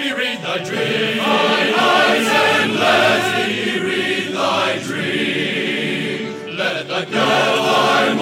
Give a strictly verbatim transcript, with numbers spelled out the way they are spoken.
me read thy dream. Mine eyes, and let me read thy dream. Let the girl